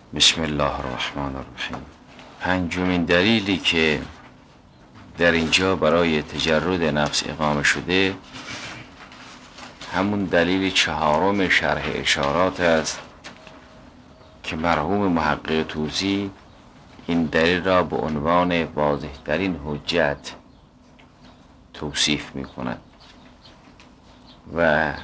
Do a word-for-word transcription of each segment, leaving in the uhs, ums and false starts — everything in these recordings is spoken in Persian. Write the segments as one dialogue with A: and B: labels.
A: بسم الله الرحمن الرحیم. پنجمین دلیلی که در اینجا برای تجرد نفس اقامه شده همون دلیل چهارم شرح اشارات است که مرحوم محقق طوسی این دلیل را به عنوان واضح ترین حجت توصیف می کند و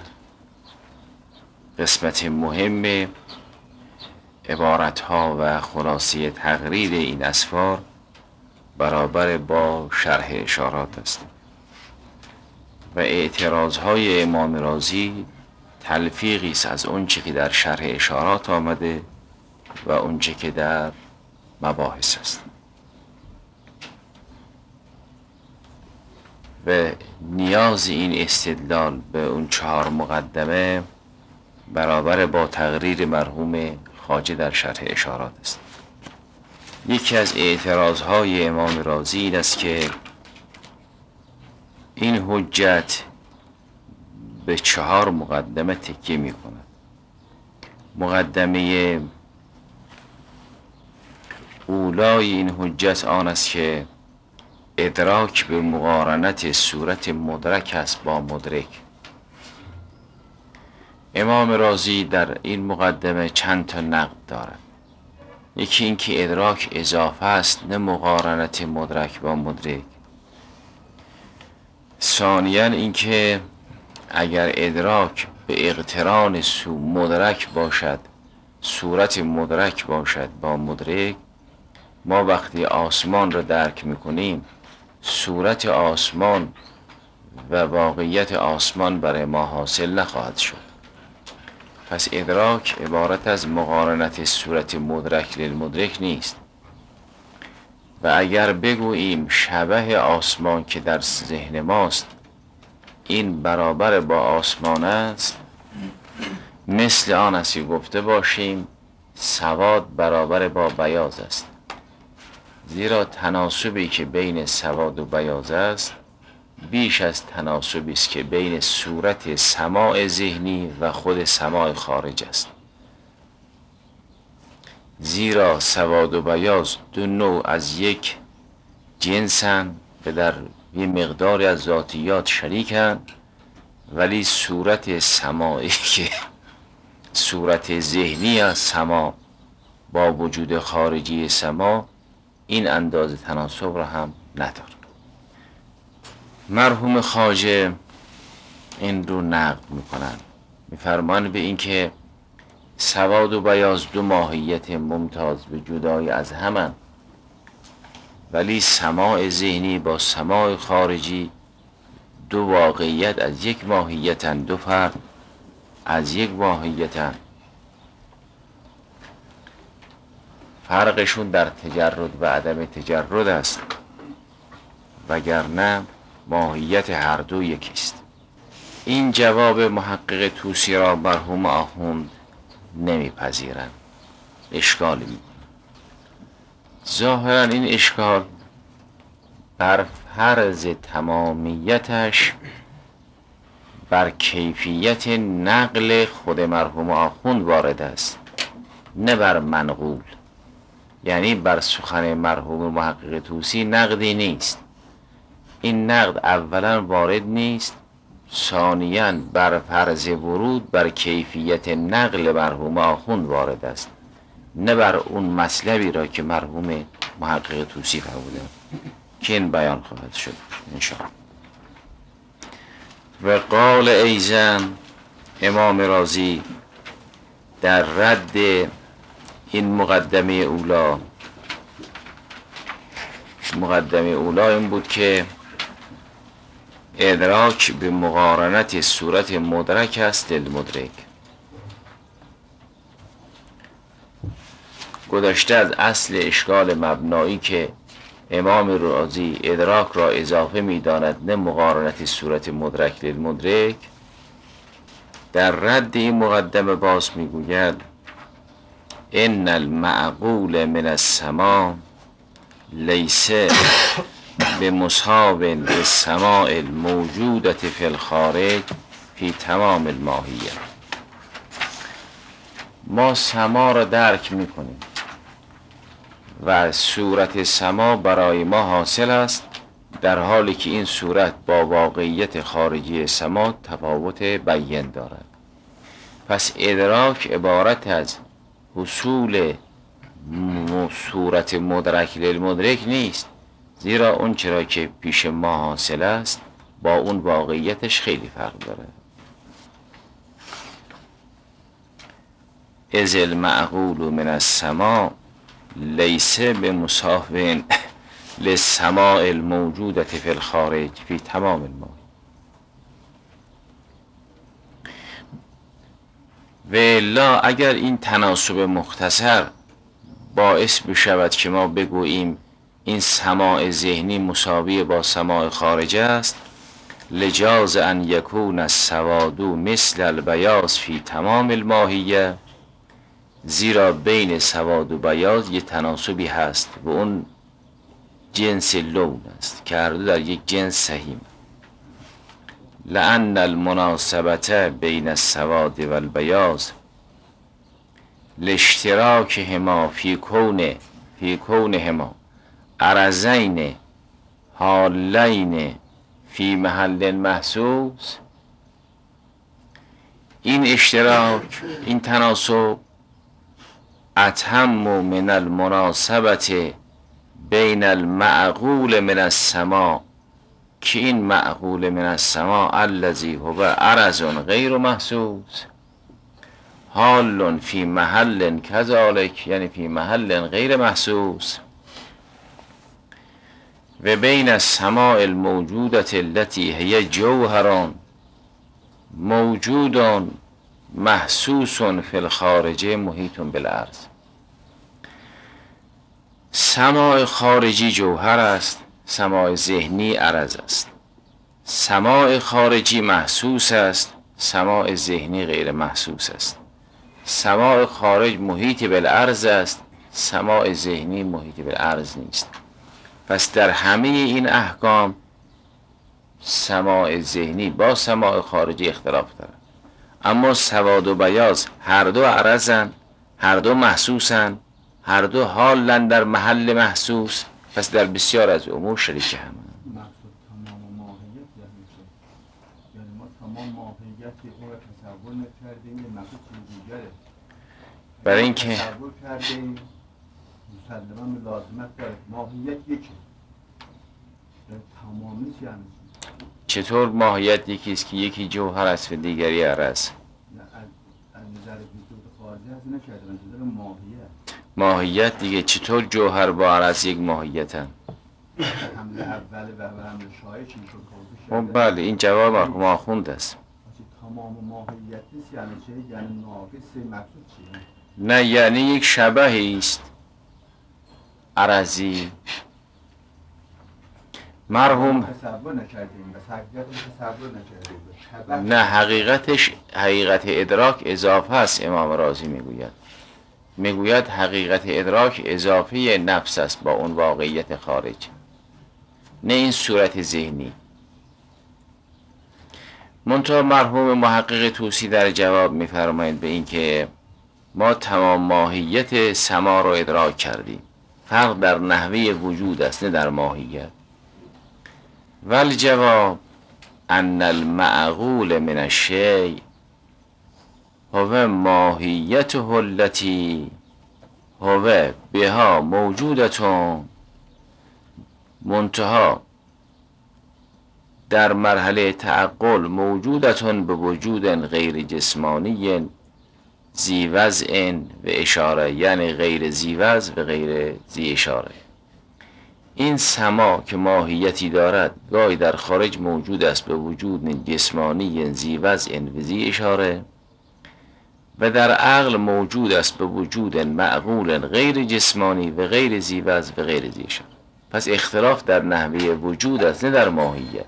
A: قسمت مهم عبارتها و خلاصه تقریر این اسفار برابر با شرح اشارات است و اعتراضهای امام رازی تلفیقی است از اونچه که در شرح اشارات آمده و اونچه که در مباحث است و نیاز این استدلال به اون چهار مقدمه برابر با تقریر مرحوم خواجه در شرح اشارات است. یکی از اعتراضهای امام رازی این است که این حجت به چهار مقدمه تکیه می کند. مقدمه اولای این حجت آن است که ادراک به مقارنت صورت مدرک است با مدرک. امام رازی در این مقدمه چند تا نقد دارد. یکی این که ادراک اضافه است نه مقارنت مدرک با مدرک. ثانیاً این که اگر ادراک به اقتران سو مدرک باشد، صورت مدرک باشد با مدرک، ما وقتی آسمان را درک میکنیم صورت آسمان و واقعیت آسمان برای ما حاصل نخواهد شد. پس ادراک عبارت از مقارنت صورت مدرک للمدرک نیست و اگر بگوییم شبه آسمان که در ذهن ماست این برابر با آسمان است، مثل آن است که گفته باشیم سواد برابر با بیاض است، زیرا تناسبی که بین سواد و بیاض است بیش از تناسبی است که بین صورت سماع ذهنی و خود سماع خارج است، زیرا سواد و بیاض دو نوع از یک جنسند و در یه مقداری از ذاتیات شریکند، ولی صورت سماعی که صورت ذهنی از سماع با وجود خارجی سماع این اندازه تناسب را هم ندارد. مرحوم خواجه این رو نقد میکنن، میفرمان به این که سواد و بیاض دو ماهیت ممتاز به جدای از همن، ولی سماع ذهنی با سماع خارجی دو واقعیت از یک ماهیتن، دو فرد از یک ماهیتن. فرقشون در تجرد و عدم تجرد است، وگرنه ماهیت هر دو یکیست. این جواب محقق طوسی را مرحوم آخوند نمیپذیرند، اشکالی میکنند. ظاهرا این اشکال بر فرض تمامیتش بر کیفیت نقل خود مرحوم آخوند وارد است، نه بر منقول. یعنی بر سخن مرحوم محقق طوسی نقدی نیست. این نقد اولا وارد نیست، ثانیاً بر فرض ورود بر کیفیت نقل مرحوم آخوند وارد است، نه بر اون مطلبی را که مرحوم محقق طوسی فرموده که این بیان خواهد شد انشاءالله. و قال ایزن امام رازی در رد این مقدمه اولا، مقدمه اولا این بود که ادراک به مقارنت صورت مدرک است للمدرک. گذشته از اصل اشکال مبنایی که امام رازی ادراک را اضافه می داند نه مقارنت صورت مدرک للمدرک، در رد این مقدمه باز می گوید ان المعقول من السماع لیس به مصحاب به سماع الموجودت فی الخارج فی تمام الماهیه. ما سما را درک میکنیم و صورت سما برای ما حاصل است، در حالی که این صورت با واقعیت خارجی سما تفاوت بیان دارد. پس ادراک عبارت از حصول صورت مدرک للمدرک نیست، زیرا اون چرا که پیش ما حاصل است با اون واقعیتش خیلی فرق داره. اذ المعقول من السماء لیس بمساو للسماء الموجودة فی الخارج فی تمام الماء. و الا اگر این تناسب مختصر باعث بشود که ما بگوییم این سماع ذهنی مساوی با سماع خارج است، لجاز ان یکون السواد مثل البیاض فی تمام الماهیه، زیرا بین سواد و بیاض یه تناسبی هست و اون جنس لون است که هر دو در یک جنس سهیم. لأن المناسبة بین السواد و البیاض لاشتراکهما فی کون فی کونهما عرضین حالین فی محل محسوس. این اشتراک، این تناسب اتم من المناسبت بین المعقول من السماء، که این معقول من السماء الذی هو عرض غیر محسوس حال فی محل کذالک، یعنی فی محل غیر محسوس، و بین السماء الموجودة التي هي جوهر موجود محسوس فی الخارج محیط بالارض. سماع خارجی جوهر است، سماع ذهنی عرض است. سماع خارجی محسوس است، سماع ذهنی غیر محسوس است. سماع خارج محیط بالارض است، سماع ذهنی محیط بالارض نیست. پس در همه این احکام سماع ذهنی با سماع خارجی اختلاف دارد، اما سواد و بیاض هر دو عرضن، هر دو محسوسن، هر دو حالن در محل محسوس، پس در بسیار از امور شریک هم.
B: مقصود تمام ماهیت یعنی چه؟ یعنی ما تمام ماهیتی او را تصور نکردیم، یه مقصود چیز دیگره.
A: برای اینکه
B: تصور کردیم مسلما به لازمت داره ماهیت یکی، تمامی چی یعنی چی؟
A: چطور ماهیت یکیست که یکی جوهر است و دیگری عرض؟
B: نه از از نظر وجود خارجی هست نکرده، از نظر ماهیت.
A: ماهیت دیگه چطور جوهر با عرض یک ماهیتن؟
B: حمله اول و حمله شایع چی شد؟
A: خب بله، این جواب ما خونده است.
B: تمام ماهیت نیست یعنی چه؟ یعنی ناقص مقصود چیه؟
A: نه، یعنی یک شبهی است عرضی. مرحوم
B: تصور نکردیم، بس حقیقتش تصور نکردیم.
A: نه، حقیقتش حقیقت ادراک اضافه است. امام رازی میگوید میگوید حقیقت ادراک اضافه نفس است با اون واقعیت خارج، نه این صورت ذهنی. منتها مرحوم محقق طوسی در جواب میفرمایند به این که ما تمام ماهیت سما رو ادراک کردیم، فرق در نحوه وجود است نه در ماهیت. والجواب ان المعقول من الشیء هو ماهیته التي هو بها موجودتون، منتها در مرحله تعقل موجودتون به وجود غیر جسمانی ذی وضع و اشاره، یعنی غیر ذی وضع و غیر ذی اشاره. این سما که ماهیتی دارد گاهی در خارج موجود است به وجود جسمانی ذی وضع و ذی اشاره، و در عقل موجود است به وجود معقول غیر جسمانی و غیر ذی وضع و غیر ذی اشاره. پس اختلاف در نحوه وجود است نه در ماهیت.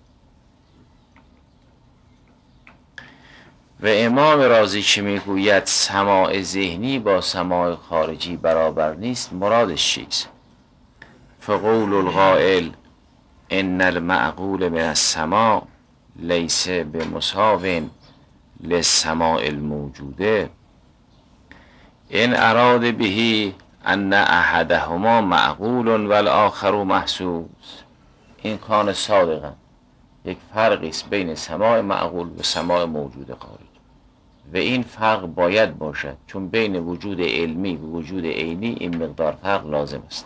A: و امام رازی که میگوید سماع ذهنی با سماع خارجی برابر نیست، مرادش چیست؟ فقول القائل ان المعقول من السماع لیس بمساو للسماع الموجوده، ان اراد به ان احدهما معقول و الاخر محسوس. این کان صادقا یک فرقی است بین سماع معقول و سماع موجود خارج و این فرق باید باشد، چون بین وجود علمی و وجود عینی این مقدار فرق لازم است.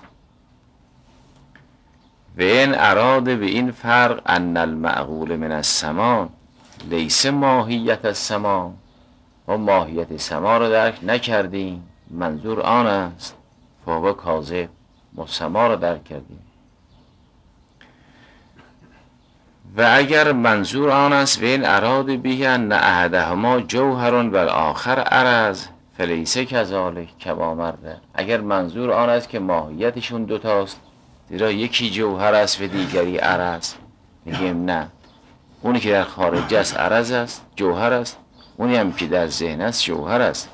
A: و این اراده به این فرق ان المعقول من السماع لیس ماهیت السماع، و ماهیت سماع را درک نکردیم، منظور آن است فهو کاذب، ما سماع را درک کردیم. و اگر منظور آن است و این اراده به ان احدهما جوهر و الاخر عرض فلیس کذالک کما مرده، اگر منظور آن است که ماهیتشون دوتاست، زیرا یکی جوهر است و دیگری عرض، میگیم نه، اونی که در خارج است عرض است، جوهر است، اونی هم که در ذهن است جوهر است.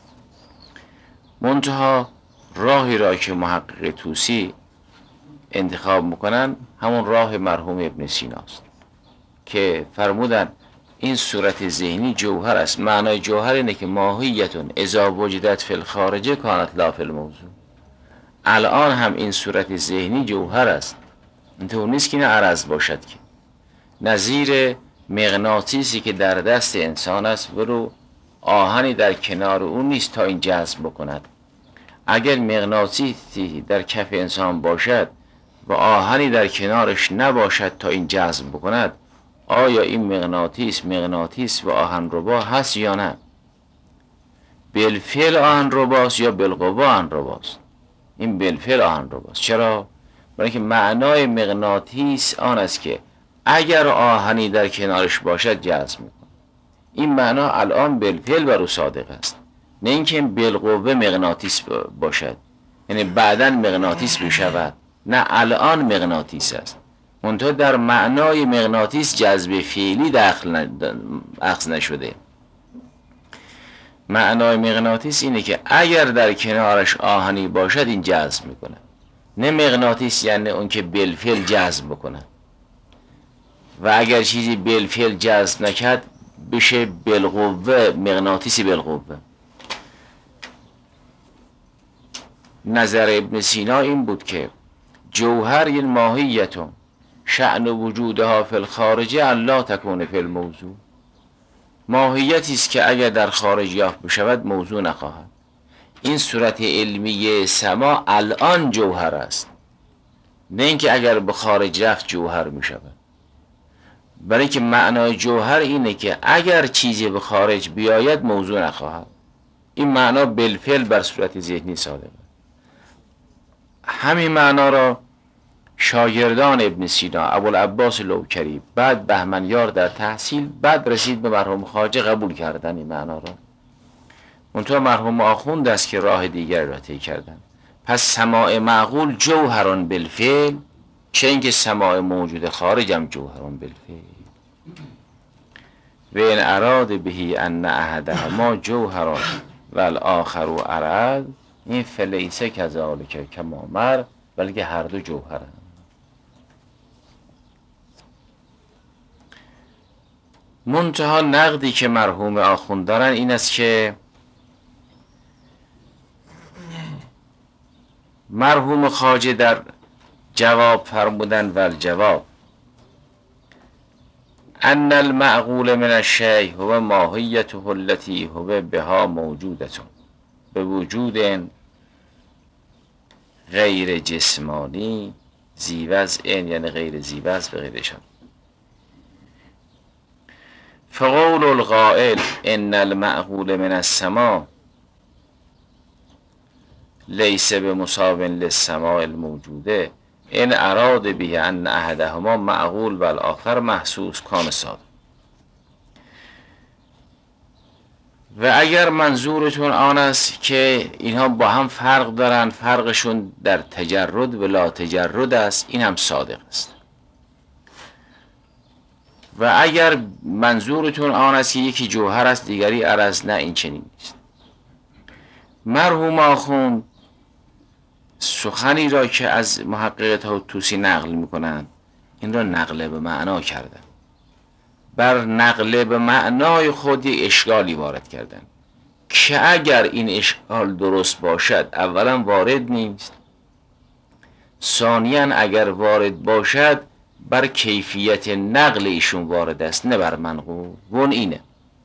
A: منتها راهی را که محقق طوسی انتخاب میکنن همون راه مرحوم ابن سیناست که فرمودن این صورت ذهنی جوهر است. معنای جوهر اینه که ماهیتون اذا وجدت فی الخارجه کانت لا فی الموضوع. الان هم این صورت ذهنی جوهر است، اینطور نیست که این عرض باشد، که نظیر مغناطیسی که در دست انسان است ولو آهنی در کنار اون نیست تا این جذب بکند. اگر مغناطیسی در کف انسان باشد و آهنی در کنارش نباشد تا این جذب بکند، آیا این مغناطیس مغناطیس و آهن ربا هست یا نه؟ بالفعل آهن رباست یا بالقوا آهن رباست؟ این بالفعل آهن رباست. چرا؟ برای که معنای مغناطیس آن است که اگر آهنی در کنارش باشد جذب میکنه. این معنا الان بالفعل بر او صادق است، نه اینکه بالقوه مغناطیس باشد، یعنی بعداً مغناطیس بشود، نه الان مغناطیس است. منتها در معنای مغناطیس جذب فعلی داخل اخذ نشده. معنای مغناطیس اینه که اگر در کنارش آهنی باشد این جذب میکنه، نه مغناطیس یعنی اون که بالفعل جذب بکنه. و اگر چیزی بالفعل جذب نکرد بشه بالقوه مغناطیسی بالقوه. نظر ابن سینا این بود که جوهر این ماهیتون شأن وجودها فی الخارجه الا تکون فی الموضوع، ماهیتی است که اگر در خارج یافت بشود موضوع نخواهد. این صورت علمی سما الان جوهر است، نه اینکه اگر به خارج رفت جوهر می شود. برای که معنای جوهر اینه که اگر چیزی به خارج بیاید موضوع نخواهد. این معنا بالفعل بر صورت ذهنی صادقه. همین معنا را شاگردان ابن سینا ابوالعباس لوکری بعد بهمنیار در تحصیل بعد رسید به مرحوم خواجه قبول کردن این معنا را. منتها مرحوم آخوند است که راه دیگر را طی کردن. پس سماع معقول جوهران بالفعل، چه اینکه سماع موجود خارجم جوهران بالفعل. و این اراد بهی ان احدهما جوهران و الاخر عرض، این فلیسه کذالک کما مر، بلکه هر دو جوهرند. منتها نقدی که مرحوم آخوند دارن این است که مرحوم خواجه در جواب فرمودن و الجواب ان المعقول من الشیء هو ماهیته التي هو بها موجودتون به وجود غیر جسمانی زیوز این، یعنی غیر زیوز به غیرشان. فقول القائل ان المعقول من السماء لیس بمساو للسماء الموجوده این اراد به ان احدهما معقول و الاخر محسوس کان صادق. و اگر منظورتون آن است که اینها با هم فرق دارن، فرقشون در تجرد و لا تجرد است، این هم صادق است. و اگر منظورتون آن است که یکی جوهر است دیگری عرض، نه، این چنین نیست. مرحوم آخوند سخنی را که از محقق طوسی نقل میکنند این را نقل به معنا کردن، بر نقل به معنای خود یک اشکالی وارد کردن. که اگر این اشکال درست باشد اولا وارد نیست، ثانیاً اگر وارد باشد بر کیفیت نقل ایشون وارد است نه بر منقول. اون اینه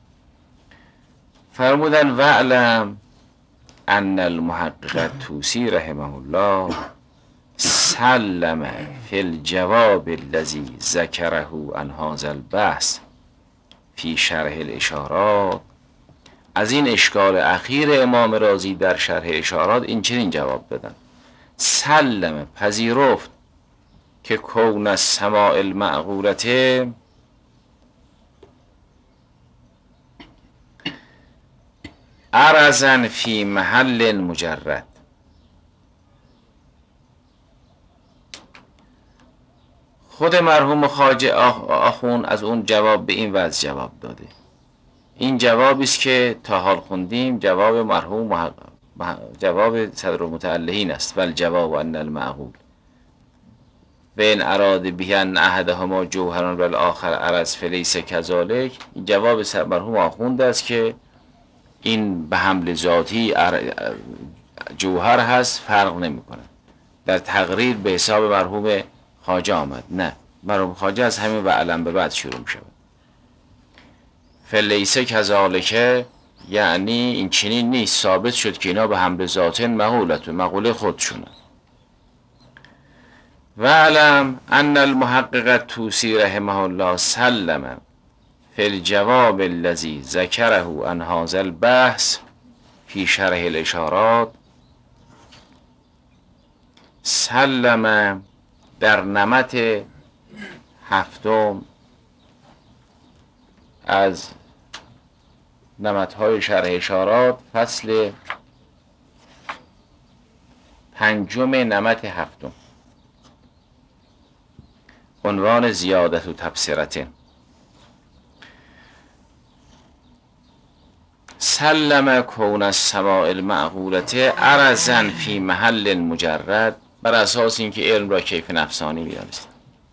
A: فرمودن وعلم ان المحقق طوسی رحمه الله سلم فی الجواب الذی ذکره عن هذا البحث فی شرح الاشارات. از این اشکال اخیر امام رازی در شرح اشارات این چنین جواب دادن: سلم پذیرفت که کون السماع المعقولته عرضا فی محل مجرد. خود مرحوم خواجه آخون از اون جواب به این وجه جواب داده. این جوابی است که تا حال خوندیم جواب مرحوم محقق جواب صدر المتعلهین است. ول جواب ان المعقول و این اراد به ان احدهما جوهران و الاخر عرض فلیس کذالک. این جواب مرحوم آخوند است که این به حمل ذاتی جوهر هست، فرق نمیکنه. در تقریر به حساب مرحوم خواجه آمد. نه، مرحوم خواجه از همین و علم به بعد شروع می شود. فلیس کذالک یعنی این چنین نیست، ثابت شد که اینا به حمل ذاتن مقولت و مقوله خودشونه. و علم ان المحقق طوسی رحمه الله سلم فی الجواب الذی ذکره عن هذا البحث فی شرح الاشارات. سلم در نمط هفتم از نمطهای شرح اشارات، فصل پنجم نمط هفتم، عنوان زیادت و تبصرته. سلم کون السماع المعقولته عرضا فی محل مجرد، بر اساس اینکه علم را کیف نفسانی می‌دانست.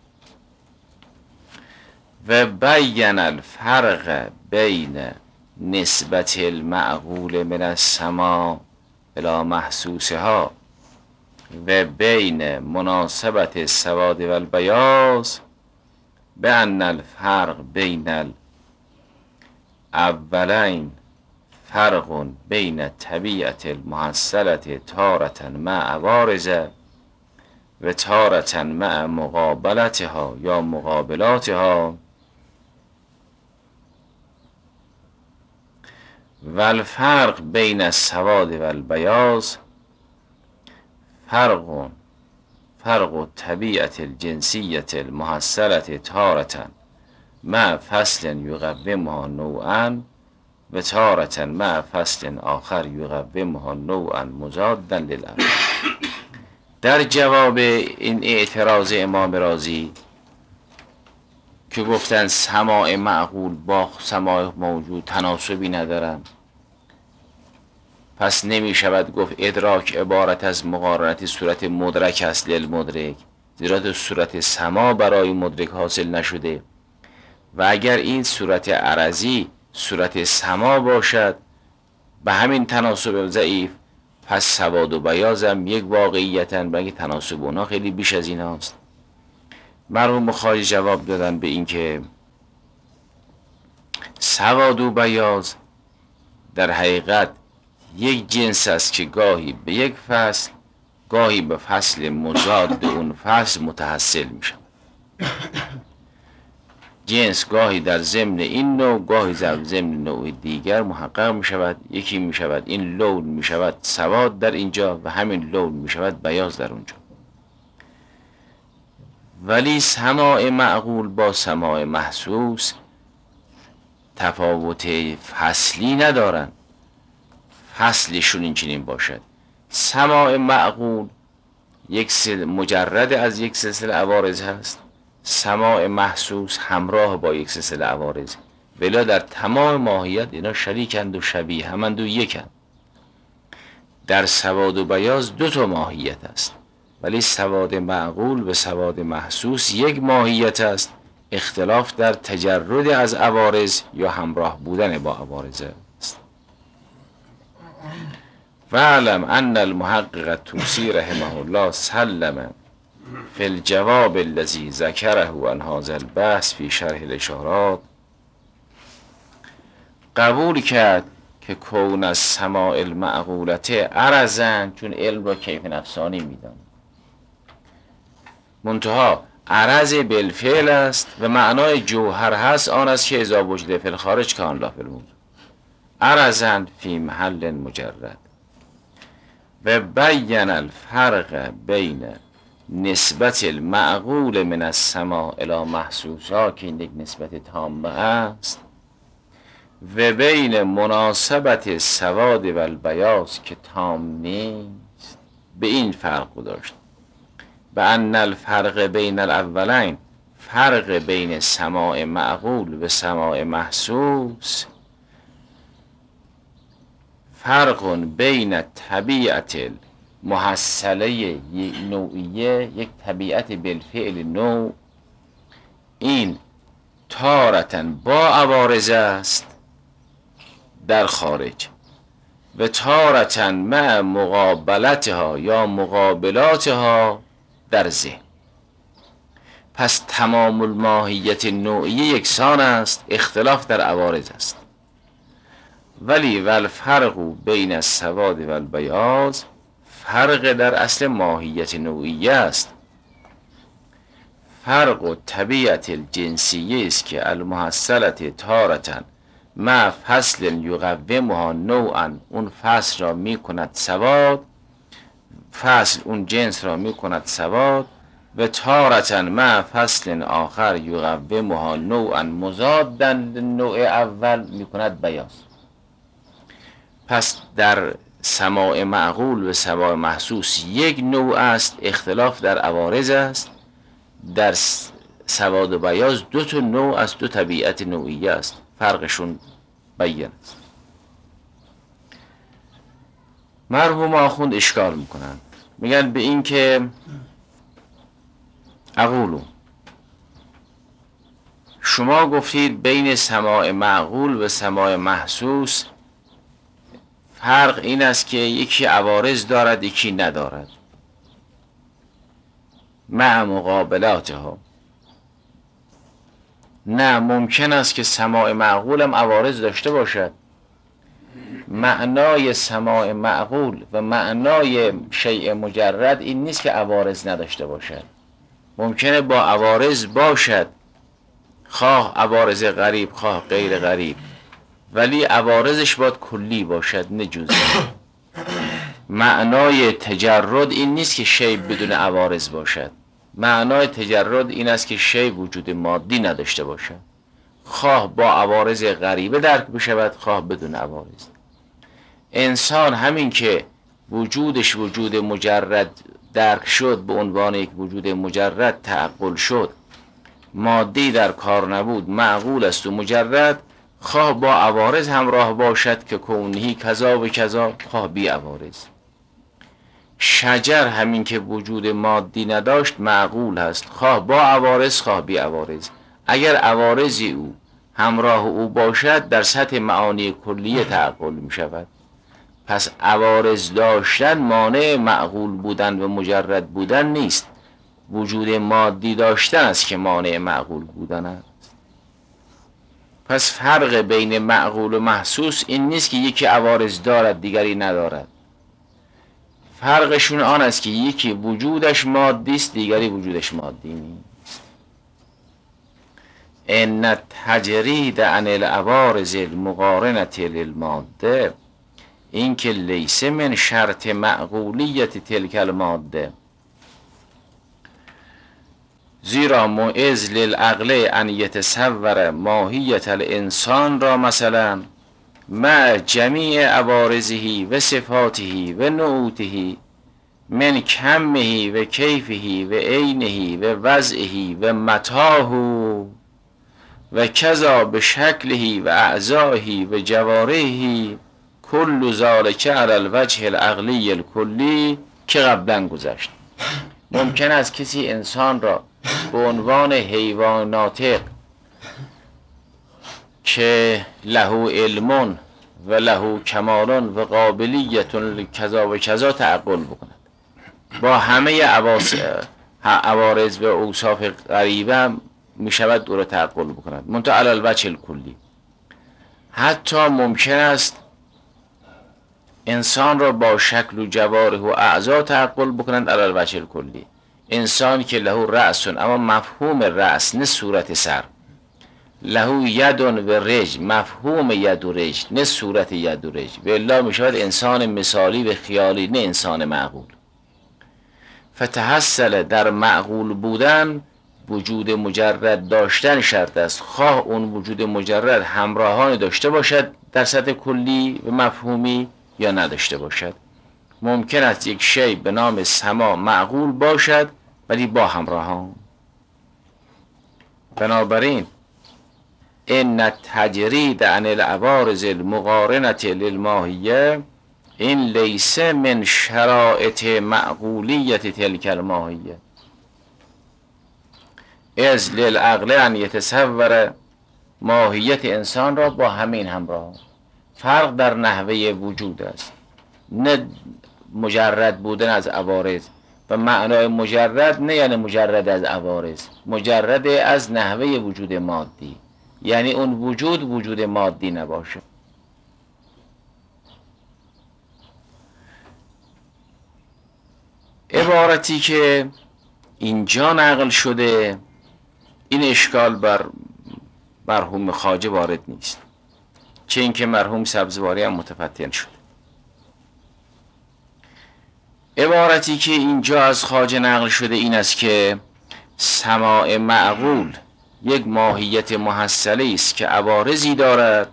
A: و بین الفرق بین نسبت المعقول من السماع الی محسوسها و بین مناسبت السواد و البیاض بان الفرق بین الاولین فرق بین طبیعت المحصلة تارة مع عوارض و تارة مع مقابلتها یا مقابلاتها و الفرق بین السواد و البیاض فرق فرق طبیعت الجنسیت المحصلة تارة مع فصل یقومها نوعا و تارة مع فصل آخر یقومها نوعا مضادا للأول. در جواب این اعتراض امام رازی که گفتن سماع معقول با سماع موجود تناسبی ندارن، پس نمی شود گفت ادراک عبارت از مقارنت صورت مدرک است للمدرک، زیرا در صورت سماع برای مدرک حاصل نشده. و اگر این صورت عرضی صورت سماع باشد به همین تناسب ضعیف، پس سواد و بیاض هم یک واقعیتن، بلکه تناسب اونا خیلی بیش از این هاست. مرحوم خواجه جواب دادن به این که سواد و بیاض در حقیقت یک جنس است که گاهی به یک فصل گاهی به فصل مضاد اون فصل متحصل می شود. جنس گاهی در ضمن این نوع گاهی در ضمن نوع دیگر محقق می شود. یکی می شود این لون می شود سواد در اینجا و همین لون می شود بیاض در اونجا. ولی سماع معقول با سماع محسوس تفاوت فصلی ندارن، فصلشون این چنین باشد. سماع معقول یک سل مجرد از یک سلسله عوارض هست، سماع محسوس همراه با یک سلسله عوارض، بلا در تمام ماهیت اینا شریکند و شبیه همند و یکند. در سواد و بیاض دو تا ماهیت است، ولی سواد معقول و سواد محسوس یک ماهیت است، اختلاف در تجرد از عوارض یا همراه بودن با عوارض است. فاعلم ان المحقق طوسی رحمه الله سلم فی الجواب الذی ذکره عن هذا البحث فی شرح الاشارات، قبول کرد که کون از سماع المعقولته عرضن، چون علم را کیف نفسانی میدن، منتها عرض بالفعل است و معنای جوهر هست، آن است که اذا وجد فی الخارج کان لا فی الموجود، عرضن فی محل مجرد. و بین الفرق بین نسبت المعقول من السماع الی محسوسا که این یک نسبت تامه است و بین مناسبت سواد و البیاض که تام نیست، به این فرق داشت. و ان الفرق بین الاولین، فرق بین سماع معقول و سماع محسوس، فرق بین طبیعت محصله نوعیه، یک طبیعت بالفعل نوع، این تارتن با عوارض است در خارج و تارتن مع مقابلتها یا مقابلاتها در ذهن. پس تمام الماهیت نوعیه یکسان است، اختلاف در عوارض است. ولی والفرق بین السواد و البیاض، فرق در اصل ماهیت نوعیه است. فرق و طبیعت الجنسیه است که المحصلت تارتن مع فصل یقومها نوعا، اون فصل را می کند سواد، فصل اون جنس را می کند سواد، و تارتن مع فصل آخر یقومها نوعا مضادا نوع اول می کند بیاض. پس در سماع معقول و سماع محسوس یک نوع است، اختلاف در عوارض است. در سواد و بیاض دو تا نوع است، دو طبیعت نوعیه است، فرقشون بیان است. مرحوم آخوند اشکال میکنن، میگن به این که اقولو شما گفتید بین سماع معقول و سماع محسوس فرق این است که یکی عوارض دارد یکی ندارد، مع مقابلاتها. نه، ممکن است که سماع معقول هم عوارض داشته باشد. معنای سماع معقول و معنای شیء مجرد این نیست که عوارض نداشته باشد، ممکنه با عوارض باشد، خواه عوارض غریب خواه غیر غریب، ولی عوارضش باید کلی باشد نه جزئی. معنای تجرد این نیست که شی بدون عوارض باشد، معنای تجرد این است که شی وجود مادی نداشته باشد، خواه با عوارض غریبه درک بشود خواه بدون عوارض. انسان همین که وجودش وجود مجرد درک شد، به عنوان یک وجود مجرد تعقل شد، مادی در کار نبود، معقول است و مجرد، خواه با عوارض همراه باشد که کونهی کذا و کذا، خواه بی عوارض. شجر همین که وجود مادی نداشت معقول هست، خواه با عوارض خواه بی عوارض. اگر عوارضی او همراه او باشد در سطح معانی کلیه تعقل می شود. پس عوارض داشتن مانع معقول بودن و مجرد بودن نیست، وجود مادی داشتن است که مانع معقول بودن است. پس فرق بین معقول و محسوس این نیست که یکی عوارض دارد دیگری ندارد، فرقشون آن است که یکی وجودش مادی است دیگری وجودش مادی نیست. ان تجرید عن العوارض المقارنه للماده، این که لیس من شرط معقولیت تلک الماده، زیرا معز للعقل ان یتصور ماهیت الانسان را مثلا مع جمیع عوارضه و صفاته و نعوته من کمه و کیفه و عینه و وضعه و متاه و کذا به شکله و اعضائه و جوارحه، کل ذالک علی الوجه العقلی الکلی که قبلا گذشت. ممکن است کسی انسان را به عنوان حیوان ناطق که له علم و له کمالان و قابلیت کذا و کذا تعقل بکند. با همه عواص عوارض و اوصاف غریبه می شود او را تعقل بکند، منتها علی الوجه الکلی. حتی ممکن است انسان را با شکل و جوارح و اعضا تعقل بکنند علی الوجه الکلی. انسان که له رأس، اما مفهوم رأس نه صورت سر، له ید و رجل، مفهوم ید و رجل نه صورت ید و رجل، و الا می شود انسان مثالی و خیالی نه انسان معقول. فتحصل در معقول بودن وجود مجرد داشتن شرط است، خواه اون وجود مجرد همراهان داشته باشد در سطح کلی و مفهومی یا نداشته باشد. ممکن است یک شی به نام سما معقول باشد ولی با همراهان. بنابراین ان التجرید عن العوارض المقارنة للماهیه این لیس من شرائط معقولیت تلک الماهیه از للعقل ان یتصور ماهیت انسان را با همین همراه. فرق در نحوه وجود است، نه مجرد بودن از عوارض. و معنای مجرد نه یعنی مجرد از عوارض، مجرد از نحوه وجود مادی، یعنی اون وجود وجود مادی نباشه. عبارتی که اینجا نقل شده این اشکال بر مرحوم خواجه وارد نیست، چه اینکه مرحوم سبزواری هم متفتن شده. عبارتی که اینجا از خواجه نقل شده این است که سماع معقول یک ماهیت محصله است که عوارضی دارد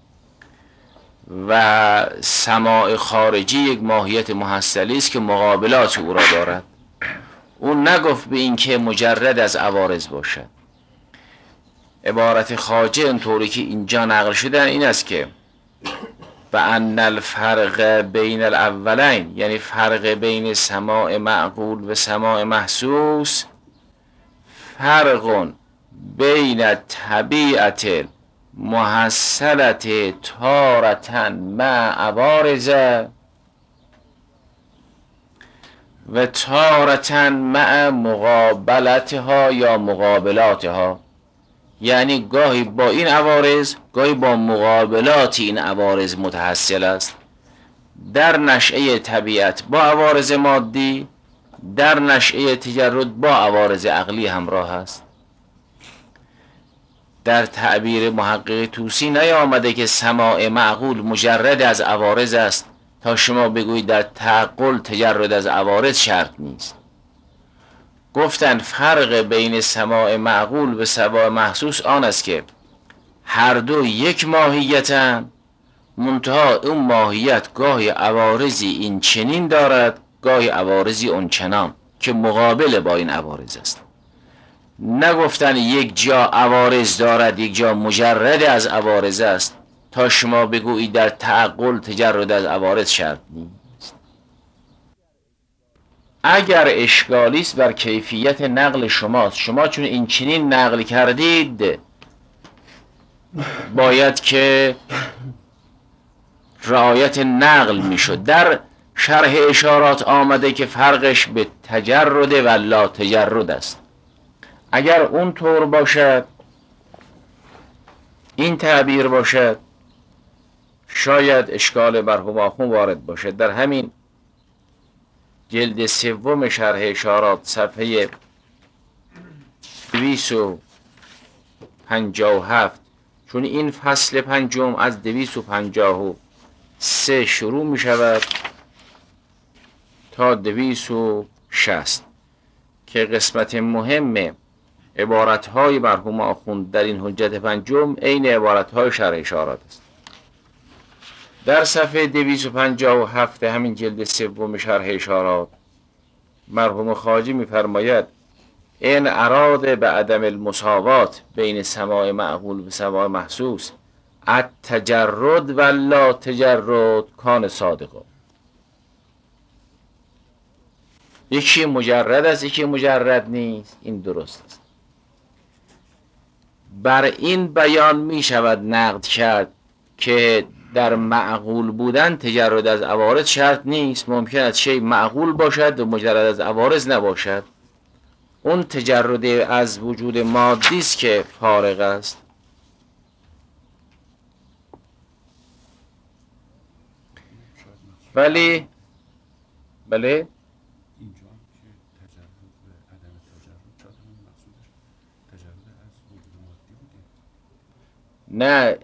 A: و سماع خارجی یک ماهیت محصله است که مقابلات او را دارد. اون نگفت به این که مجرد از عوارض باشد. عبارت خواجه اونطوری که اینجا نقل شده این است که و ان الفرق بین الاولین، یعنی فرق بین سماع معقول و سماع محسوس، فرق بین طبیعت محصلت تارتن مع عوارض و تارتن مع مقابلتها یا مقابلاتها، یعنی گاهی با این عوارض گاهی با مقابلات این عوارض متحصل است. در نشأه طبیعت با عوارض مادی، در نشأه تجرد با عوارض عقلی همراه است. در تعبیر محقق طوسی نیامده که سماع معقول مجرد از عوارض است تا شما بگویید در تعقل تجرد از عوارض شرط نیست. گفتن فرق بین سماع معقول و سماع محسوس آن است که هر دو یک ماهیتن، منتها اون ماهیت گاهی عوارضی این چنین دارد گاهی عوارضی اون چنان که مقابل با این عوارض است. نگفتن یک جا عوارض دارد یک جا مجرد از عوارض است تا شما بگویید در تعقل تجرد از عوارض شرط نیست. اگر اشکالی است بر کیفیت نقل شماست، شما چون این چنین نقل کردید باید که رعایت نقل میشد. در شرح اشارات آمده که فرقش به تجرد و لا تجرد است. اگر اون طور باشد، این تعبیر باشد، شاید اشکال مرحوم آخوند وارد باشد. در همین جلد سوم شرح اشارات صفحه دویست و پنجاه و هفت، چون این فصل پنجم از دویست و پنجاه و سه شروع می شود تا دویست و شصت که قسمت مهم عبارتهای مرحوم آخوند در این حجت پنجم عین عبارتهای شرح اشارات است. در صفحه دویست و پنجاه و هفت همین جلد سوم شرح اشارات مرحوم خواجه می‌فرماید این اراد به عدم المساوات بین سماع معقول و سماع محسوس التجرد و لا تجرد کان صادقا. یکی مجرد است یکی مجرد نیست، این درست است. بر این بیان می شود نقد کرد که در معقول بودن تجرد از عوارض شرط نیست. ممکن است شی معقول باشد و مجرد از عوارض نباشد. اون تجرد از وجود مادی است که فارغ است. ولی بله
C: اینجا که تجرد و عدم تجرد شاید همون مقصودش تجرد از وجود مادی بوده.
A: نه،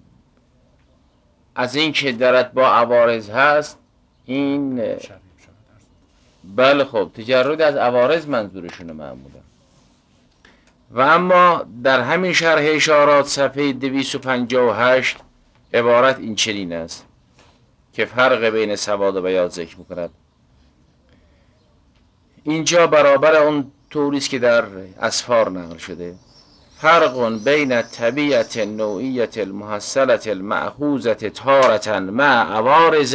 A: از این که درت با عوارض هست این
C: شرعی شرط درست.
A: بله خب تجرد از عوارض منظورشونه معمولا. و اما در همین شرح اشارات صفحه دویست و پنجاه و هشت عبارت این چنین است که فرق بین سواد و بیاض ذکر میکند. اینجا برابر اون طوریست که در اسفار نقل شده. فرق بین طبیعت نوعیت المحصلت المأخوذت تارة مع عوارض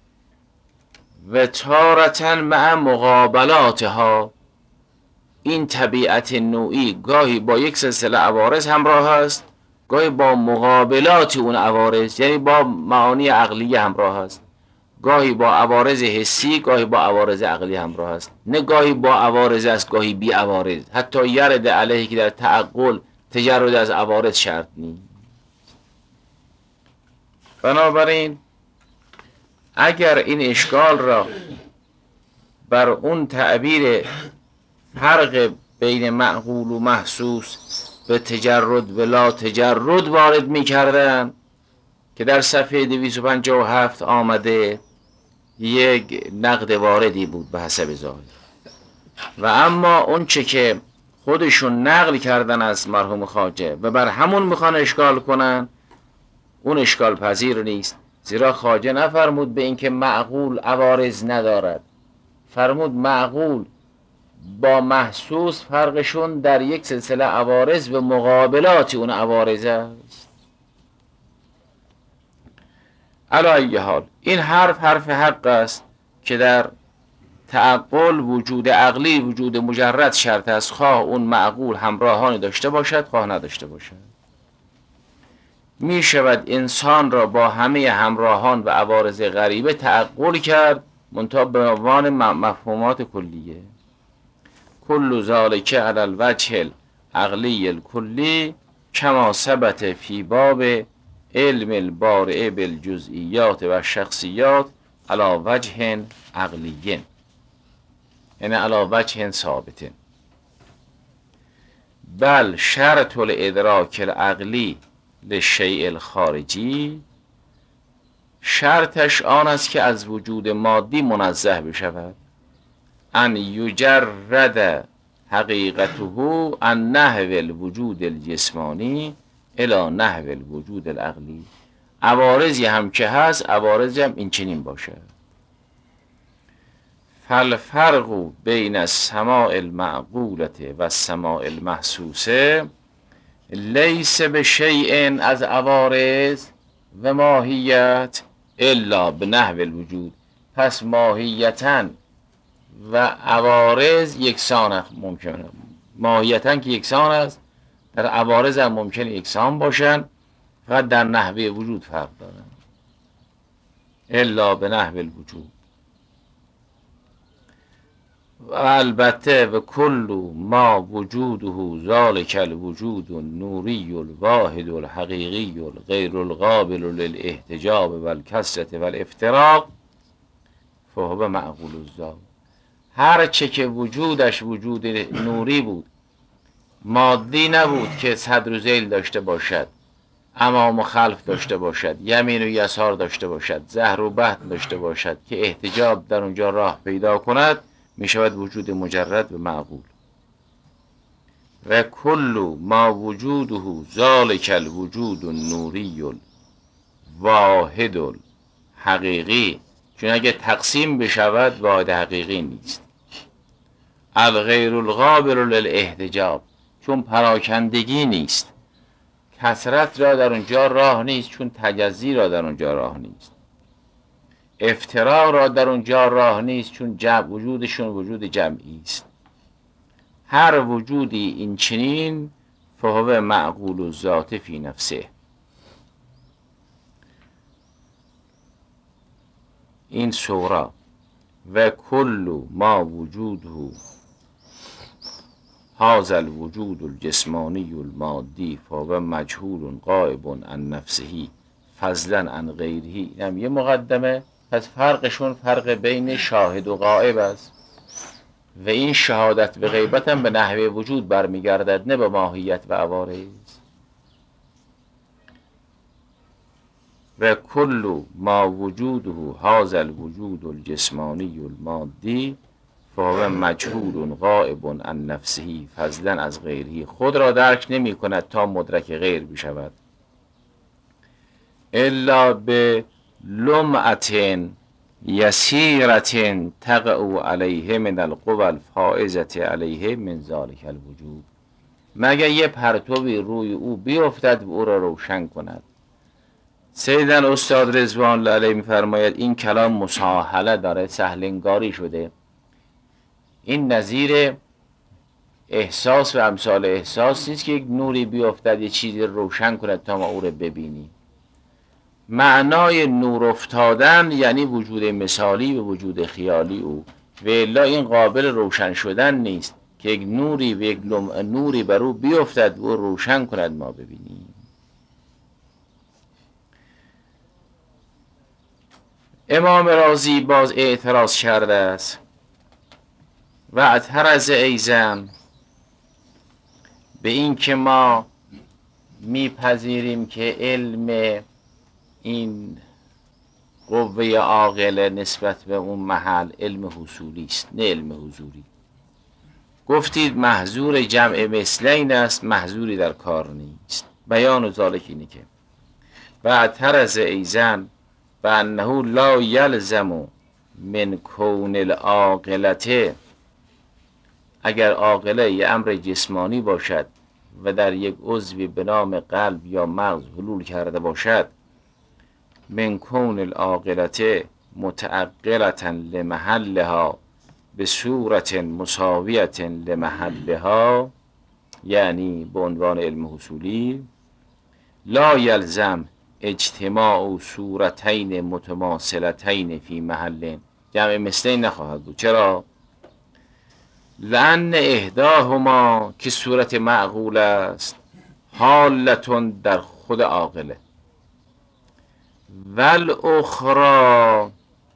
A: و تارة مع مقابلاتها. این طبیعت نوعی گاهی با یک سلسله عوارض همراه است، گاهی با مقابلات اون عوارض یعنی با معانی عقلیه همراه است، گاهی با عوارض حسی، گاهی با عوارض عقلی همراه است. نه گاهی با عوارض است گاهی بی عوارض. حتی یرد علیه که در تعقل تجرد از عوارض شرط نیست. بنابراین اگر این اشکال را بر اون تعبیر فرق بین معقول و محسوس به تجرد و لا تجرد وارد می کردن که در صفحه دویست و پنجاه و هفت آمده، یک نقد واردی بود به حسب ظاهر. و اما اون چه که خودشون نقل کردن از مرحوم خواجه و بر همون میخوان اشکال کنن، اون اشکال پذیر نیست. زیرا خواجه نفرمود به اینکه معقول عوارض ندارد، فرمود معقول با محسوس فرقشون در یک سلسله عوارض و مقابلات اون عوارض است. علی ای حال این حرف حرف حق است که در تعقل وجود عقلی وجود مجرد شرط است، خواه اون معقول همراهانی داشته باشد خواه نداشته باشد. می شود انسان را با همه همراهان و عوارض غریبه تعقل کرد، منتها به عنوان مفهومات کلیه. کل ذالک علی الوجه العقلی الکلی کما ثبت فی باب علم البارع بالجزئیات و شخصیات علی وجه عقلی، یعنی علی وجه ثابت. بل شرط الادراک العقلی للشیء الخارجی، شرطش آن است که از وجود مادی منزه بشود. ان یجرد حقیقته عن نحو الوجود الجسمانی الی نحو الوجود العقلی. عوارضی هم که هست عوارضی هم این چنین باشه. فالفرق بین السماع المعقولة و السماع المحسوسه لیس به شیء از عوارض و ماهیت الا به نحو الوجود. پس ماهیتاً و عوارض یکسان ممکنه، ماهیتاً که یکسان است، در عوارض هم ممکنه یکسان باشن، فقط در نحوه وجود فرق دارن. الا به نحو الوجود. و البته و کل ما وجوده ذالک الوجود النوری الواحد الحقیقی الغیر القابل للاحتجاب و الکسرة و الافتراق فهو معقول الذات. هر چه که وجودش وجود نوری بود، مادی نبود که صدر و ذیل داشته باشد، امام و خلف داشته باشد، یمین و یسار داشته باشد، ظهر و بطن داشته باشد که احتجاب در اونجا راه پیدا کند، می شود وجود مجرد و معقول. و کل ما وجوده ذالک الوجود النوری الواحد الحقیقی، چون اگه تقسیم بشود واحد حقیقی نیست. الغیر القابل للاحتجاب، چون پراکندگی نیست. کثرت را در اونجا راه نیست، چون تجزی را در اونجا راه نیست. افتراق را در اونجا راه نیست، چون جمع وجودشون وجود جمعی است. هر وجودی این چنین فهو معقول الذات فی نفسه. این سورا و کل ما وجوده هذا الوجود الجسمانی المادی فهو مجهول غائب عن نفسه فضلا عن غیره. اینم یه مقدمه. پس فرقشون فرق بین شاهد و غائب است و این شهادت به غیبت هم به نحوه وجود برمیگردد، نه به ماهیت و عوارض. و کل ما وجوده هذا الوجود الجسمانی المادی فهو مجهول غائب عن نفسه فضلا از غیره. خود را درک نمی کند تا مدرک غیر بشود. الا به لمعت یسیرت تقع علیه من القوى الفائزة علیه من ذلک الوجود. مگر یه پرتوی روی او بیفتد و او را روشن کند. سیدن استاد رضوان الله علیه می‌فرماید این کلام مساهله داره، سهلنگاری شده. این نظیر احساس و امثال احساس نیست که یک نوری بیفتد یه چیزی روشن کند تا ما او را ببینیم. معنای نور افتادن یعنی وجود مثالی و وجود خیالی او، و الا این قابل روشن شدن نیست که یک نوری و یک نوری بر او بیفتد و روشن کند ما ببینیم. امام رازی باز اعتراض کرده است و اعترض ایزن به این که ما میپذیریم که علم این قوه عاقله نسبت به اون محل علم حصولی است نه علم حضوری. گفتید محظور جمع مثلین است، محظوری در کار نیست. بیان و ذالک اینه که و اعترض ایزن و انه لا یلزم من کون العاقلته، اگر عاقله یه امر جسمانی باشد و در یک عضوی به نام قلب یا مغز حلول کرده باشد، من کون العاقلته متعقلتا لمحلها به صورت مساویت لمحلها، یعنی به عنوان علم حصولی، لا یلزم اجتماع صورتین متماثلتین فی محل، جمع مثلین نخواهد بود. چرا؟ لأن احداهما که صورت معقول است حالتون در خود عاقله، والاخرى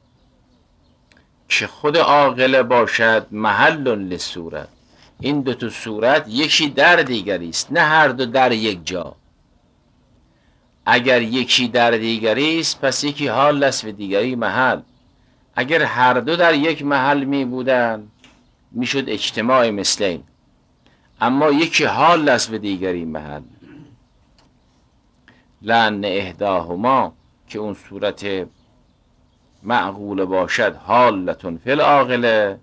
A: که خود عاقله باشد محل للصورت. این دو تا صورت یکی در دیگری است، نه هر دو در یک جا. اگر یکی در دیگری است پس یکی حال است و دیگری محل. اگر هر دو در یک محل می بودن میشد اجتماع مثلین، اما یکی حال است و دیگری محل. لأن احداهما که اون صورت معقول باشد حالتون فی العاقله،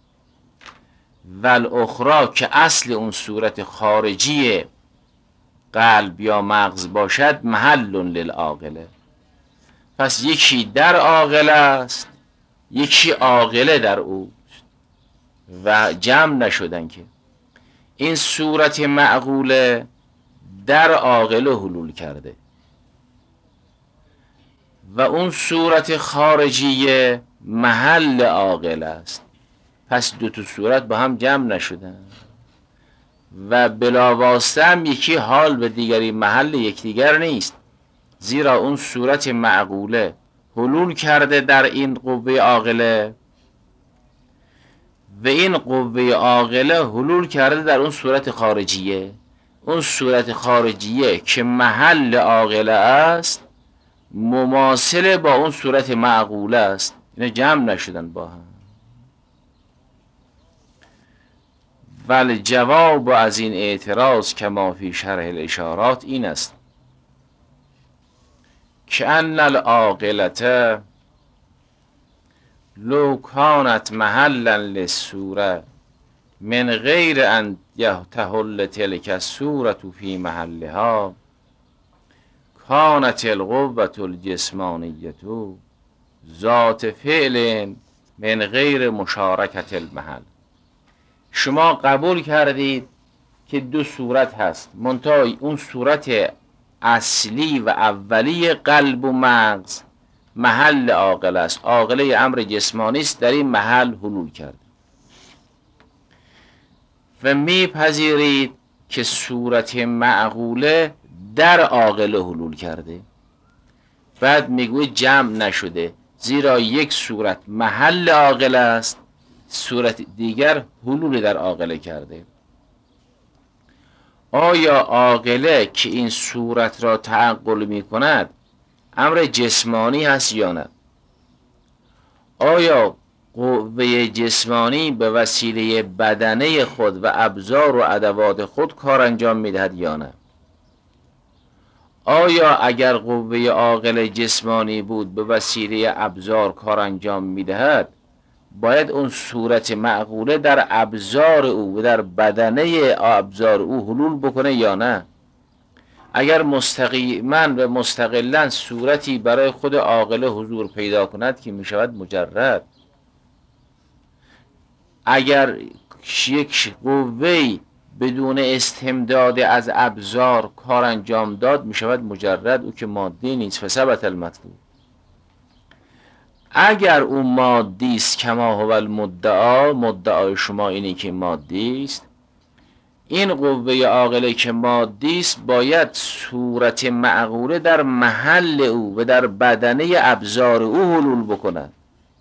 A: والاخرى که اصل اون صورت خارجی قلب یا مغز باشد محل للعاقله. پس یکی در عاقله است، یکی عاقله در او و جمع نشدن که این صورت معقوله در عاقله حلول کرده و اون صورت خارجیه محل عاقله است. پس دو تا صورت با هم جمع نشدن و بلاواسطه هم یکی حال به دیگری محل یکدیگر نیست، زیرا اون صورت معقوله حلول کرده در این قوه عاقله و این قوه عاقله حلول کرده در اون صورت خارجیه. اون صورت خارجیه که محل عاقله است مماثل با اون صورت معقوله است، اینا جمع نشدن با هم. ولی جواب از این اعتراض که ما فی شرح الاشارات این است که ان العاقلة لو کانت محلا للصوره من غیر ان یحتحل تلک الصورة فی محلها کانت القوة الجسمانیة ذات فعل من غیر مشارکت المحل. شما قبول کردید که دو صورت هست، منتها اون صورت اصلی و اولی قلب و مغز محل عاقله است، عاقله امر جسمانی است، در این محل حلول کرده و میپذیرید که صورت معقوله در عاقله حلول کرده. بعد میگوی جمع نشده، زیرا یک صورت محل عاقله است، صورت دیگر حلول در عاقله کرده. آیا عاقله که این صورت را تعقل می کند امر جسمانی هست یا نه؟ آیا قوه جسمانی به وسیله بدنه خود و ابزار و ادوات خود کار انجام می دهد یا نه؟ آیا اگر قوه عاقله جسمانی بود به وسیله ابزار کار انجام می دهد، باید اون صورت معقوله در ابزار او و در بدنه ابزار او حلول بکنه یا نه؟ اگر مستقیما و مستقلا صورتی برای خود عاقله حضور پیدا کند که می شود مجرد. اگر یک قوه‌ای بدون استمداد از ابزار کار انجام داد می شود مجرد، او که مادی نیست. فثبت المطلوب. اگر او مادی است کما هو المدعا، مدعای شما اینی که مادی است، این قوه عاقله که مادی است باید صورت معقوله در محل او و در بدنه ابزار او حلول بکند.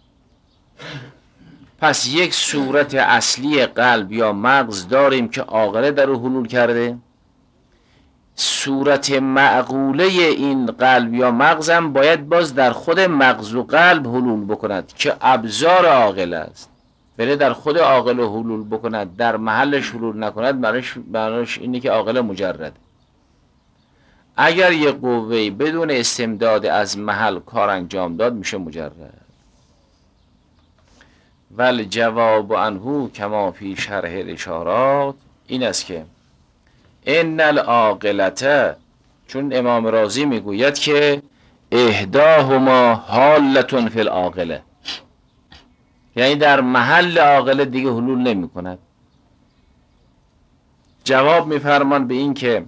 A: پس یک صورت اصلی قلب یا مغز داریم که عاقله در او حلول کرده، صورت معقوله این قلب یا مغز هم باید باز در خود مغز و قلب حلول بکند که ابزار عاقله است. ولی در خود عاقله حلول بکند، در محلش حلول نکند، معنیش معنیش اینه که عاقله مجرد. اگر یک قوه بدون استمداد از محل کار انجام داد میشه مجرد. ول جواب عنه کما فی شرح الاشارات این است که ان العاقلة، چون امام رازی میگوید که احداهما حالة فی العاقله، یعنی در محل عاقله دیگه حلول نمی کند. جواب میفرمان به این که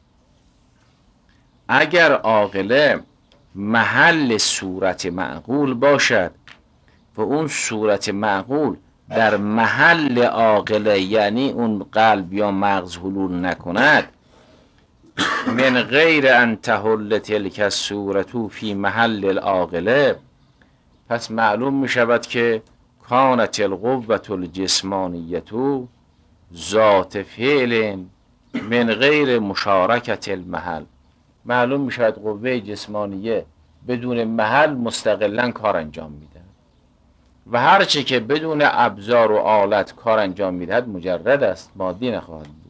A: اگر عاقله محل صورت معقول باشد و اون صورت معقول در محل عاقله یعنی اون قلب یا مغز حلول نکند، من غیر ان تحل تلک الصورة فی محل العاقله، پس معلوم می شود که کانت القوة الجسمانیة ذات فعل من غیر مشارکت المحل. معلوم می شود قوه جسمانیه بدون محل مستقلا کار انجام میده و هرچه که بدون ابزار و آلت کار انجام میدهد مجرد است، مادی نخواهد بود.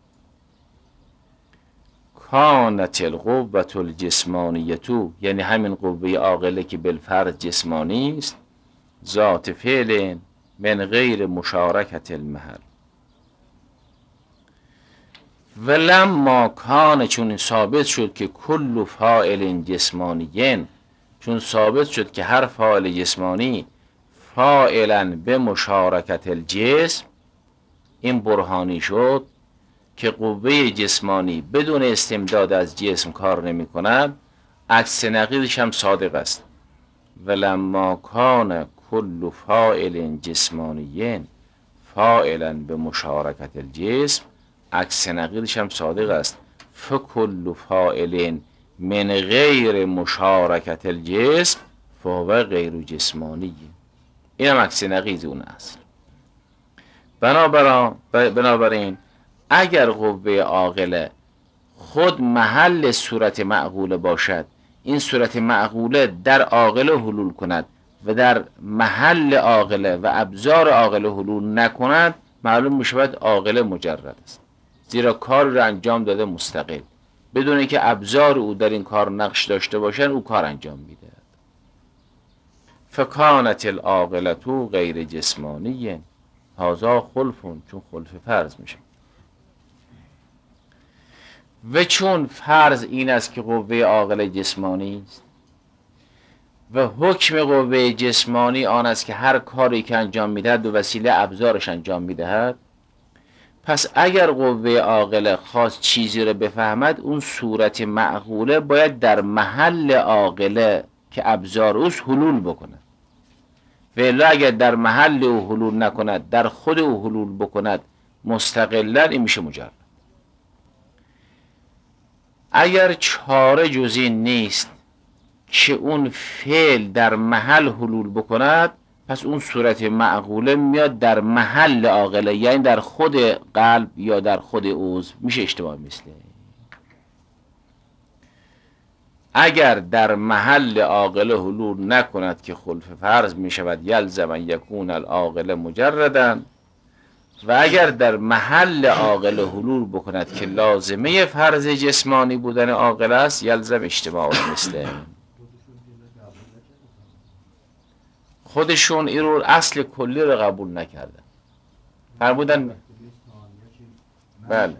A: کانت القوة الجسمانیة، یعنی همین قوه عاقله که بالفرض جسمانی است، ذات فعل من غیر مشارکت المحل. ولما کان، چون ثابت شد که کل فاعل جسمانیین، چون ثابت شد که هر فاعل جسمانی فاعلا به مشارکت الجسم، این برهانی شد که قوه جسمانی بدون استمداد از جسم کار نمی کند، عکس نقیضش هم صادق است. ولما کان کل فاعل جسمانیین فاعلا به مشارکت الجسم، عکس نقیضش هم صادق است. فکل فاعل من غیر مشارکت الجسم فهو غیر جسمانی. این هم عکس نقیض اون اصل. بنابراین اگر قوه عاقله خود محل صورت معقوله باشد، این صورت معقوله در عاقله حلول کند و در محل عاقله و ابزار عاقله حلول نکند، معلوم می شود عاقله مجرد است، زیرا کار را انجام داده مستقل، بدون اینکه ابزار او در این کار نقش داشته باشند او کار انجام میده. فکانت العاقلة غیر جسمانی، هذا خلفون، چون خلف فرض میشه. و چون فرض این است که قوه عاقله جسمانی است و حکم قوه جسمانی آن است که هر کاری که انجام میدهد به وسیله ابزارش انجام میدهد، پس اگر قوه عاقله خواست چیزی رو بفهمد، اون صورت معقوله باید در محل عاقله که ابزار اوست حلول بکند. و الا اگر در محل او حلول نکند، در خود او حلول بکند مستقلا، این میشه مجرد. اگر چاره جز این نیست که اون فعل در محل حلول بکند، پس اون صورت معقوله میاد در محل عاقله، یعنی در خود قلب یا در خود عضو، میشه اشتباه مثله. اگر در محل عاقله حلول نکند که خلف فرض میشود یلزم ان یکون العاقله مجردا، و اگر در محل عاقله حلول بکند که لازمه فرض جسمانی بودن عاقله است، یلزم اجتماع مثله. خودشون این رو اصل کلی رو قبول نکردن، فرمودن بله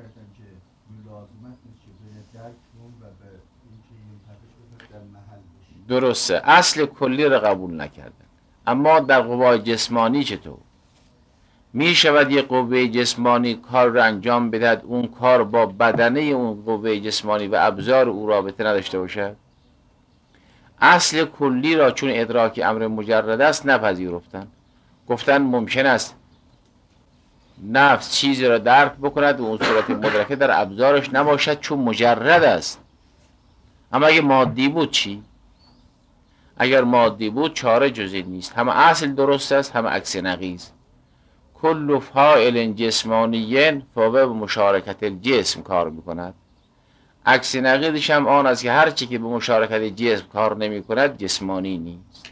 A: درسته، اصل کلی رو قبول نکردن. اما در قوای جسمانی چطور می شود یک قوه جسمانی کار رو انجام بدهد، اون کار با بدنه اون قوه جسمانی و ابزار او رابطه نداشته باشد؟ اصل کلی را چون ادراک امر مجرد است نپذیرفتن، گفتن ممکن است نفس چیزی را درک بکند و اون صورت مدرکه در ابزارش نباشد چون مجرد است. اما اگه مادی بود چی؟ اگر مادی بود چاره جز این نیست، هم اصل درست است هم عکس نقیض. کل فاعل جسمانی فهو به مشارکت الجسم کار میکند. عکس نقیضش هم آن است که هر چی که به مشارکت جسم کار نمی کند جسمانی نیست.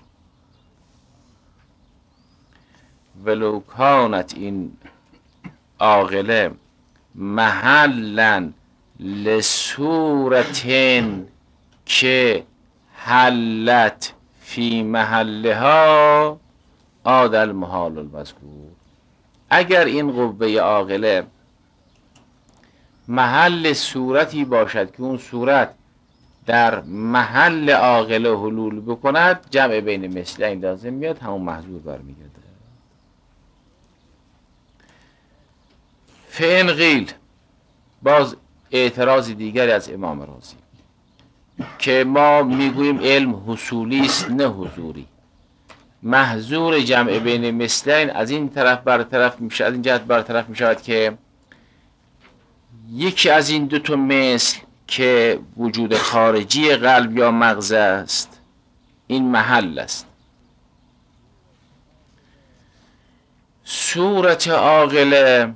A: ولو کانت این عاقله محلا لصورتن که حلت فی محلها عاد المحال المذکور. اگر این قوه عاقله محل صورتی باشد که اون صورت در محل عاقله حلول بکند، جمع بین مثلین لازم میاد، همون محظور برمیگرده. فین قیل، باز اعتراض دیگری از امام رازی که ما میگوییم علم حصولی است نه حضوری. محظور جمع بین مثلین از این طرف برطرف میشه، از این جهت برطرف میشود که یکی از این دو تا مثل که وجود خارجی قلب یا مغز است، این محل است. صورت عاقله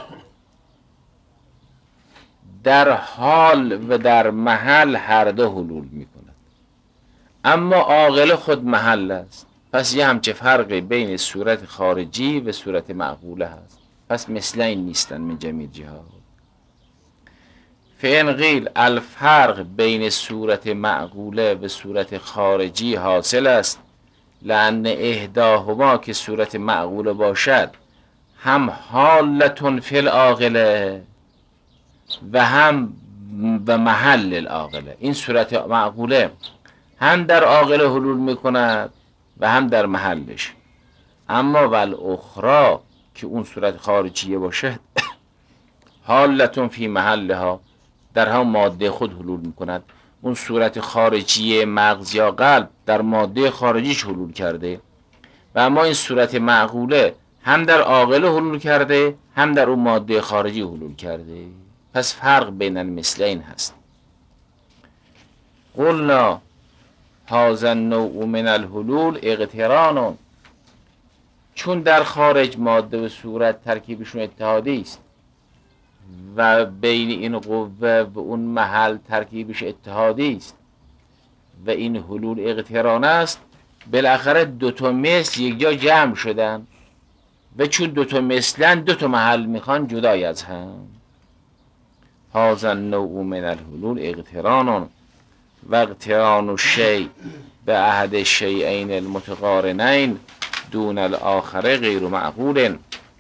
A: در حال و در محل هر دو حلول می کند، اما عاقله خود محل است. پس یه همچه فرقی بین صورت خارجی و صورت معقوله هست، پس مثلین نیستن من جمیع جهات. فإن قیل الفرق بین صورت معقوله و صورت خارجی حاصل است، لأن احداهما که صورت معقوله باشد هم حالتون فی العاقله و هم و محل العاقله. این صورت معقوله هم در عاقله حلول میکند و هم در محلش. اما والاخرى که اون صورت خارجیه باشد حالتون فی محلها، در هم ماده خود حلول میکند. اون صورت خارجی مغز یا قلب در ماده خارجیش حلول کرده، و اما این صورت معقوله هم در عاقله حلول کرده هم در اون ماده خارجی حلول کرده. پس فرق بین المثلین هست. قلنا هذا النوع من الحلول اقتران، چون در خارج ماده و صورت ترکیبشون اتحادی است و بین این قوه و اون محل ترکیبش اتحادی است و این حلول اقتران است، بالاخره دوتا مثل یک جا جمع شدن و چون دوتا مثلن دوتا محل میخوان جدای از هم. هذا النوع من الحلول اقتران و اقتران الشیء به احد الشیئین المتقارنین دون الاخر غیر معقول.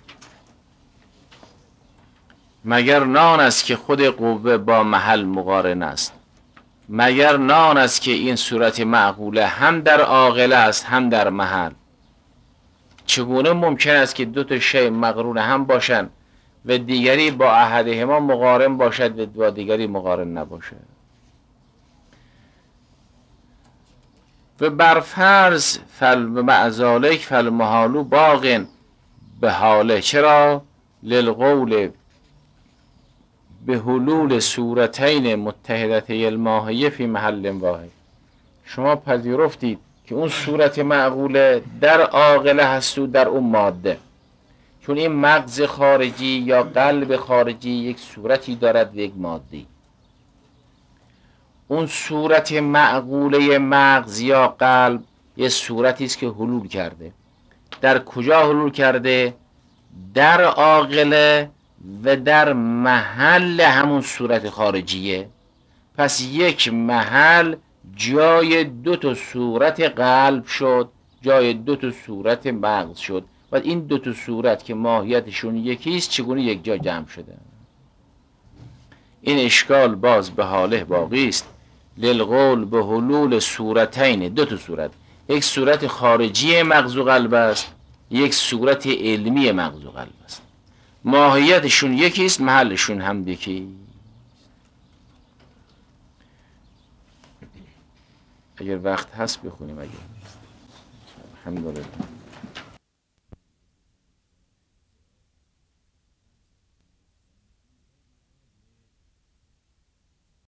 A: مگر نان است که خود قوه با محل مقارن است، مگر نان است که این صورت معقوله هم در عاقله است هم در محل. چگونه ممکن است که دو تا شیء مقرون هم باشند و دیگری با احدهما مقارن باشد و با دیگری مقارن نباشد؟ و بر فرض فل و معذالک فالمحالو باق به حاله. چرا؟ للقول به حلول صورتین متحدته الماهیه فی محل واحد. شما پذیرفتید که اون صورت معقوله در عاقله هست و در اون ماده، چون این مغز خارجی یا قلب خارجی یک صورتی دارد و یک ماده‌ای. اون صورت معقوله مغز یا قلب یه صورتی است که حلول کرده. در کجا حلول کرده؟ در عاقله و در محل همون صورت خارجیه. پس یک محل جای دو تا صورت قلب شد، جای دو تا صورت مغز شد و این دو تا صورت که ماهیتشون یکیست چگونه یک جا جمع شده؟ این اشکال باز به حاله باقی است. للقول به حلول صورتین، دو تا صورت، یک صورت خارجی مغز و قلب است، یک صورت علمی مغز و قلب است. ماهیتشون یکیست، محلشون هم یکی. اگر وقت هست بخونیم. اگر الحمدلله.